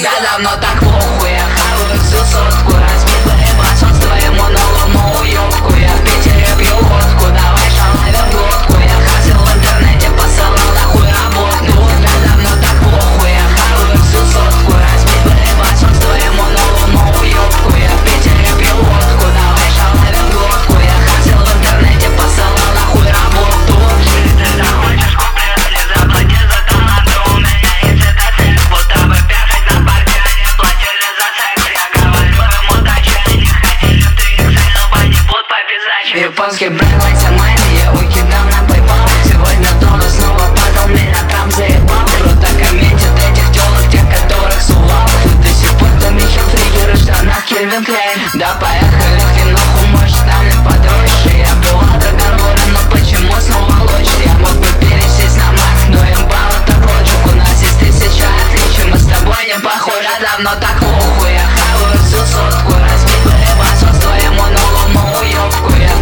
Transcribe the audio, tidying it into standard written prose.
Тебе давно так похуй, я хаваю всю сотку. Разбитый башон с твоему новому уёбку. Я в Питере пью водку, давай шалавим глотку. Я хасил в интернете, посылал нахуй работу. Тебе давно так похуй, я хаваю всю сотку. Разбитый башон с твоему новому уёбку. Я в Питере пью водку, давай шалавим глотку. Я хасил в интернете, посылал нахуй работу. Ты захочешь куплет, не заплати за таланты. У меня есть эта цель, будто бы бегать на парке. Они платили за секс, я говорю им удачи. Они хотели 3XL, но Болливуд по пизаче. Японский бренд Лайся Майми, я выкидал на PayPal. Сегодня дома снова падал, меня там заебал. Круто комментят этих тёлок, тех, которых сувал. Ты до сих пор там еще фригеры в штанах Кельвин Клейн. Да поехали в киноху, может там и подросший. Я была договорен, но почему снова лучше? Я мог бы пересесть на Мак, но им балл это прочек. У нас есть 1000 отличий, мы с тобой не похожи. Давно так похуй, я хаваю всю сотку. Разбитый башон с твоему новому уёбку. Я